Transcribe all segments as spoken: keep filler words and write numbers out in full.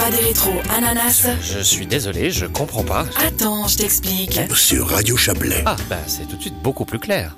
Pas des rétros, ananas. Je suis désolé, je comprends pas. Attends, je t'explique. Sur Radio Chablais. Ah, bah c'est tout de suite beaucoup plus clair.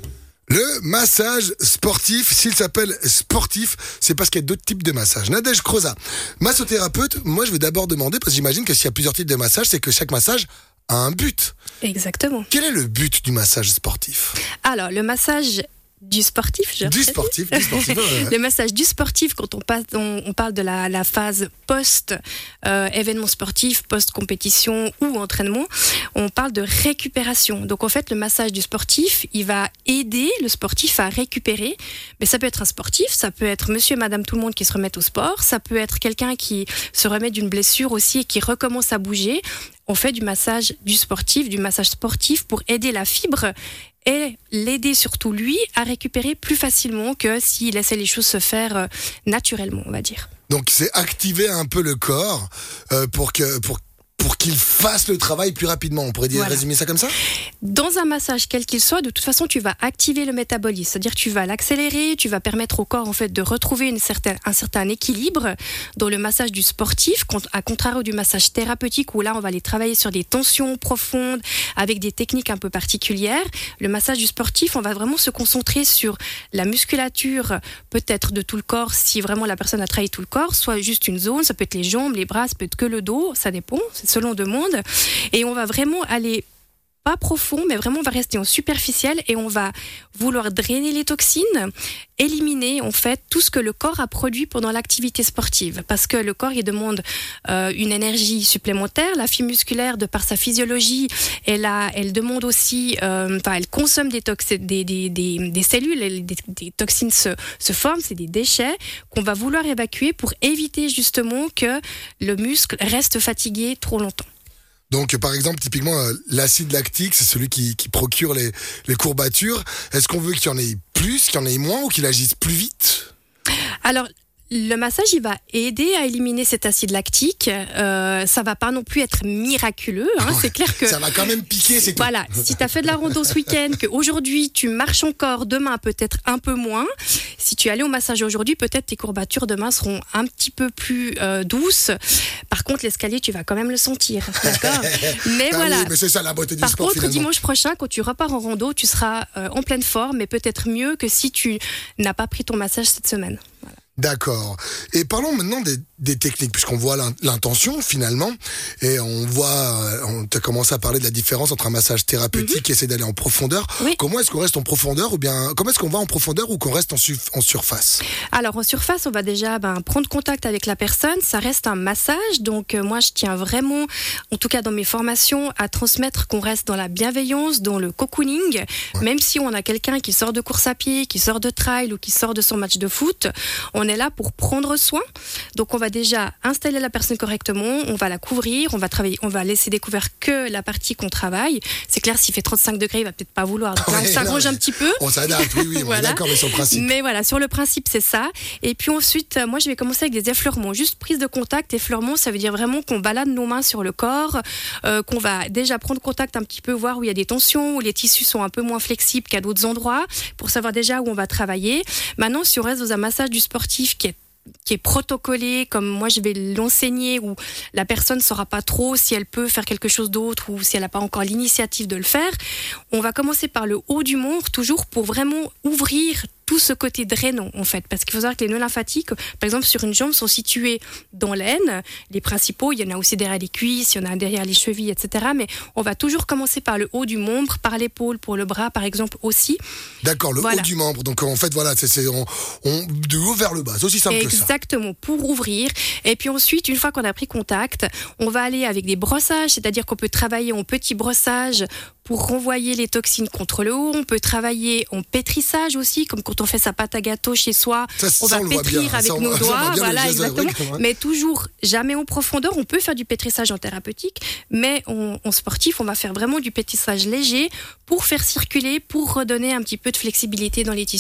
Le massage sportif, s'il s'appelle sportif, c'est parce qu'il y a d'autres types de massages. Nadège Croza, massothérapeute, moi je vais d'abord demander, parce que j'imagine que s'il y a plusieurs types de massages, c'est que chaque massage a un but. Exactement. Quel est le but du massage sportif ? Alors, le massage du sportif, je Du sportif, du sportif. Ouais, ouais. Le massage du sportif, quand on, passe, on, on parle de la, la phase post-événement euh, sportif, post-compétition ou entraînement, on parle de récupération. Donc en fait, le massage du sportif, il va aider le sportif à récupérer. Mais ça peut être un sportif, ça peut être monsieur et madame tout le monde qui se remettent au sport, ça peut être quelqu'un qui se remet d'une blessure aussi et qui recommence à bouger. On fait du massage du sportif, du massage sportif pour aider la fibre et l'aider surtout lui à récupérer plus facilement que s'il laissait les choses se faire naturellement, on va dire. Donc c'est activer un peu le corps euh, pour que pour pour qu'il fasse le travail plus rapidement. On pourrait dire, voilà. Résumer ça comme ça ? Dans un massage, quel qu'il soit, de toute façon, tu vas activer le métabolisme. C'est-à-dire tu vas l'accélérer, tu vas permettre au corps en fait, de retrouver une certaine, un certain équilibre. Dans le massage du sportif, à contrario du massage thérapeutique, où là, on va aller travailler sur des tensions profondes, avec des techniques un peu particulières. Le massage du sportif, on va vraiment se concentrer sur la musculature, peut-être de tout le corps, si vraiment la personne a travaillé tout le corps, soit juste une zone, ça peut être les jambes, les bras, ça peut être que le dos, ça dépend, c'est selon demande, et on va vraiment aller pas profond, mais vraiment on va rester en superficiel et on va vouloir drainer les toxines, éliminer en fait tout ce que le corps a produit pendant l'activité sportive, parce que le corps il demande euh, une énergie supplémentaire, la fibre musculaire de par sa physiologie, elle, a, elle demande aussi, euh, enfin elle consomme des, tox- des, des, des, des cellules, des, des toxines se, se forment, c'est des déchets qu'on va vouloir évacuer pour éviter justement que le muscle reste fatigué trop longtemps. Donc, par exemple, typiquement, euh, l'acide lactique, c'est celui qui, qui procure les, les courbatures. Est-ce qu'on veut qu'il y en ait plus, qu'il y en ait moins ou qu'il agisse plus vite ? Alors, le massage, il va aider à éliminer cet acide lactique. Euh, ça va pas non plus être miraculeux. Hein. Ouais, c'est clair que ça va quand même piquer, c'est tout. Voilà. Si tu as fait de la rando ce week-end, qu'aujourd'hui tu marches encore, demain peut-être un peu moins. Si tu es allé au massage aujourd'hui, peut-être tes courbatures demain seront un petit peu plus euh, douces. Par contre, l'escalier, tu vas quand même le sentir, d'accord ? Mais ah voilà. Oui, mais c'est ça la beauté du Par sport. contre, finalement. dimanche prochain, quand tu repars en rando, tu seras euh, en pleine forme, mais peut-être mieux que si tu n'as pas pris ton massage cette semaine. Voilà. D'accord. Et parlons maintenant des, des techniques, puisqu'on voit l'intention finalement, et on voit, on a commencé à parler de la différence entre un massage thérapeutique mm-hmm. et essayer d'aller en profondeur. Oui. Comment est-ce qu'on reste en profondeur, ou bien comment est-ce qu'on va en profondeur ou qu'on reste en, su- en surface ? Alors en surface, on va déjà ben, prendre contact avec la personne. Ça reste un massage, donc euh, moi je tiens vraiment, en tout cas dans mes formations, à transmettre qu'on reste dans la bienveillance, dans le cocooning. Ouais. Même si on a quelqu'un qui sort de course à pied, qui sort de trail ou qui sort de son match de foot, on est là pour prendre soin. Donc on va déjà installer la personne correctement, on va la couvrir, on va travailler, on va laisser découvert que la partie qu'on travaille. C'est clair, s'il fait trente-cinq degrés, il va peut-être pas vouloir. Donc là, on ouais, s'arrange un petit peu. On s'adapte, oui, oui, on voilà. est d'accord, mais sur le principe. Mais voilà, sur le principe, c'est ça. Et puis ensuite, moi, je vais commencer avec des effleurements. Juste prise de contact, effleurement, ça veut dire vraiment qu'on balade nos mains sur le corps, euh, qu'on va déjà prendre contact un petit peu, voir où il y a des tensions, où les tissus sont un peu moins flexibles qu'à d'autres endroits, pour savoir déjà où on va travailler. Maintenant, si on reste dans un massage du sportif qui est qui est protocolé, comme moi je vais l'enseigner, où la personne ne saura pas trop si elle peut faire quelque chose d'autre ou si elle n'a pas encore l'initiative de le faire, on va commencer par le haut du membre, toujours pour vraiment ouvrir tout ce côté drainant en fait, parce qu'il faut savoir que les nœuds lymphatiques, par exemple sur une jambe, sont situés dans l'aine, les principaux, il y en a aussi derrière les cuisses, il y en a derrière les chevilles, et cetera. Mais on va toujours commencer par le haut du membre, par l'épaule, pour le bras par exemple aussi. D'accord, le voilà. haut du membre, donc en fait voilà, c'est, c'est on, on, de haut vers le bas, c'est aussi simple que ça. Exactement, pour ouvrir. Et puis ensuite, une fois qu'on a pris contact, on va aller avec des brossages, c'est-à-dire qu'on peut travailler en petit brossage pour renvoyer les toxines contre le haut. On peut travailler en pétrissage aussi, comme quand on fait sa pâte à gâteau chez soi. Ça, on ça, va on pétrir bien, avec ça, nos on, doigts, voilà, exactement. Hein. Mais toujours jamais en profondeur. On peut faire du pétrissage en thérapeutique, mais en, en sportif, on va faire vraiment du pétrissage léger pour faire circuler, pour redonner un petit peu de flexibilité dans les tissus.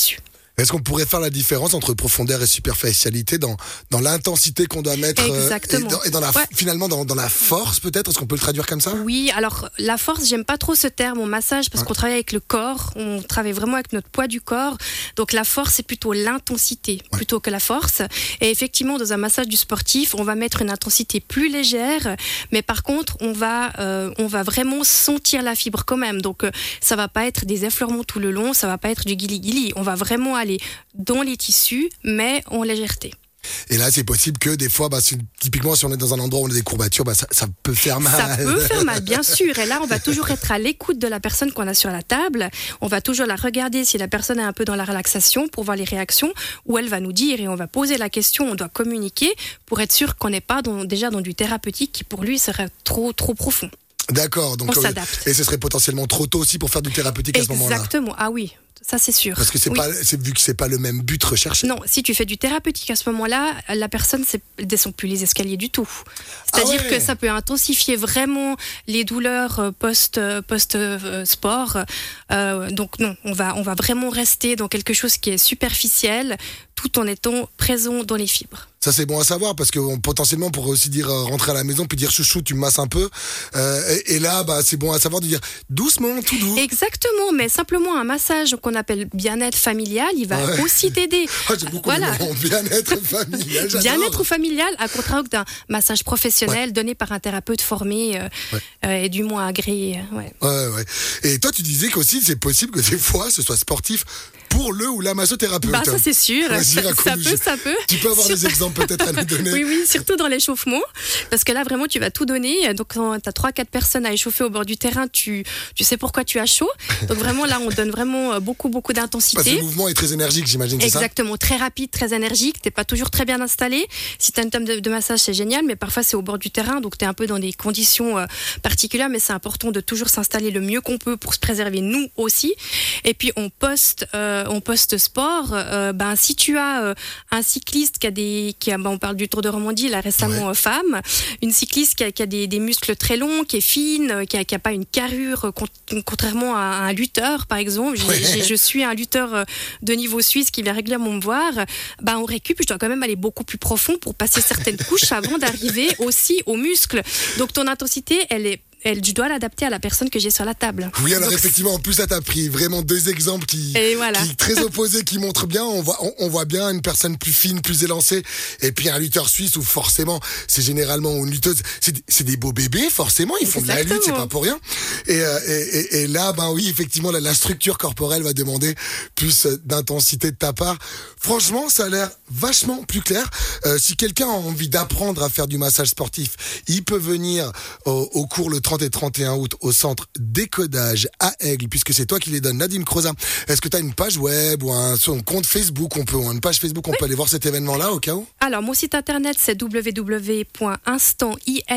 Est-ce qu'on pourrait faire la différence entre profondeur et superficialité dans, dans l'intensité qu'on doit mettre euh, Exactement. et dans, et dans la, Ouais. finalement dans, dans la force peut-être? Est-ce qu'on peut le traduire comme ça? Oui, alors la force, j'aime pas trop ce terme au massage parce Ouais. qu'on travaille avec le corps, on travaille vraiment avec notre poids du corps. Donc la force, c'est plutôt l'intensité Ouais. plutôt que la force. Et effectivement, dans un massage du sportif, on va mettre une intensité plus légère, mais par contre, on va, euh, on va vraiment sentir la fibre quand même. Donc euh, ça va pas être des effleurements tout le long, ça va pas être du guili-guili. On va vraiment aller dans les tissus, mais en légèreté. Et là, c'est possible que des fois, bah, si- typiquement, si on est dans un endroit où on a des courbatures, bah, ça, ça peut faire mal. Ça peut faire mal, bien sûr. Et là, on va toujours être à l'écoute de la personne qu'on a sur la table. On va toujours la regarder si la personne est un peu dans la relaxation pour voir les réactions, ou elle va nous dire et on va poser la question. On doit communiquer pour être sûr qu'on n'est pas dans- déjà dans du thérapeutique qui pour lui serait trop trop profond. D'accord. Donc, On euh, s'adapte. et ce serait potentiellement trop tôt aussi pour faire du thérapeutique à ce moment-là. Exactement. Ah oui, ça c'est sûr. Parce que c'est Oui. pas, c'est vu que c'est pas le même but recherché. Non, si tu fais du thérapeutique à ce moment-là, la personne ne descend plus les escaliers du tout. C'est-à-dire Ah ouais. que ça peut intensifier vraiment les douleurs euh, post euh, post euh, sport. Euh, donc non, on va on va vraiment rester dans quelque chose qui est superficiel, tout en étant présent dans les fibres. Ça, c'est bon à savoir parce que on, potentiellement, on pourrait aussi dire euh, rentrer à la maison puis dire chouchou, tu me masses un peu. Euh, et, et là, bah, c'est bon à savoir de dire doucement, tout doux. Exactement, mais simplement un massage qu'on appelle bien-être familial, il va Ouais. aussi t'aider. Ah, j'aime beaucoup Voilà. le mot bien-être familial. j'adore. Bien-être familial, à contrario d'un massage professionnel donné par un thérapeute formé euh, Ouais. euh, et du moins agréé. euh, Ouais. Ouais, ouais. Et toi, tu disais qu'aussi, c'est possible que des fois, ce soit sportif pour le ou la massothérapeute. Bah ça c'est sûr, Vas-y, ça, ça raconte-nous. peut, ça peut. Tu peux avoir des exemples peut-être à nous donner. Oui, oui, surtout dans l'échauffement, parce que là vraiment tu vas tout donner. Donc quand tu as trois quatre personnes à échauffer au bord du terrain, tu, tu sais pourquoi tu as chaud. Donc vraiment là on donne vraiment euh, beaucoup beaucoup Parce que d'intensité. le mouvement est très énergique, j'imagine, c'est ça? Exactement, très rapide, très énergique, t'es pas toujours très bien installé. Si t'as une table de, de massage, c'est génial, mais parfois c'est au bord du terrain, donc t'es un peu dans des conditions euh, particulières, mais c'est important de toujours s'installer le mieux qu'on peut pour se préserver nous aussi. Et puis on poste, euh, on poste sport. Euh, ben si tu as euh, un cycliste qui a des, qui a, ben, on parle du Tour de Romandie là récemment, Ouais. euh, femme, une cycliste qui a, qui a des, des muscles très longs, qui est fine, euh, qui a, qui a pas une carrure, euh, con- contrairement à un lutteur par exemple. J'ai- Ouais. j'ai- je suis un lutteur euh, de niveau suisse qui vient régulièrement me voir. Ben on récup, je dois quand même aller beaucoup plus profond pour passer certaines couches avant d'arriver aussi aux muscles. Donc ton intensité, elle est elle, je dois l'adapter à la personne que j'ai sur la table. Oui, alors Donc, effectivement, en plus, là, t'as pris vraiment deux exemples qui, Et voilà. qui très opposés, qui montrent bien. On voit, on, on voit bien une personne plus fine, plus élancée, et puis un lutteur suisse où forcément, c'est généralement une lutteuse. C'est, c'est des beaux bébés, forcément. Ils font de la lutte, c'est Exactement. pas pour rien. Et, euh, et, et, et là, ben oui, effectivement, la, la structure corporelle va demander plus euh, d'intensité de ta part. Franchement, ça a l'air vachement plus clair. Euh, si quelqu'un a envie d'apprendre à faire du massage sportif, il peut venir au, au cours le trente et trente et un août au centre Décodage à Aigle, puisque c'est toi qui les donnes. Nadine Crozat, est-ce que tu as une page web ou un, un compte Facebook, on peut, ou une page Facebook, on peut aller voir cet événement-là au cas où? Alors, mon site internet, c'est w w w point instant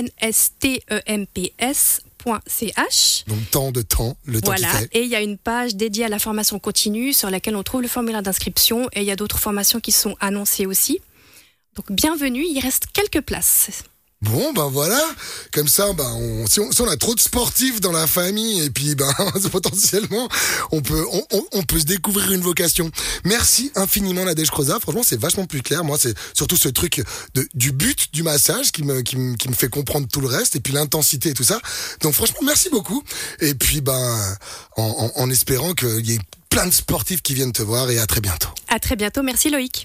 point c h. Donc, temps de temps, le temps Voilà, qu'il fait. et il y a une page dédiée à la formation continue sur laquelle on trouve le formulaire d'inscription et il y a d'autres formations qui sont annoncées aussi. Donc bienvenue, il reste quelques places. Bon, ben voilà, comme ça, ben on, si, on, si on a trop de sportifs dans la famille, et puis ben potentiellement, on peut, on, on, on peut se découvrir une vocation. Merci infiniment Nadège Crozat, franchement c'est vachement plus clair. Moi c'est surtout ce truc de, du but du massage qui me, qui, me, qui me fait comprendre tout le reste, et puis l'intensité et tout ça. Donc franchement merci beaucoup, et puis ben en, en, en espérant qu'il y ait plein de sportifs qui viennent te voir, et à très bientôt. À très bientôt, merci Loïc.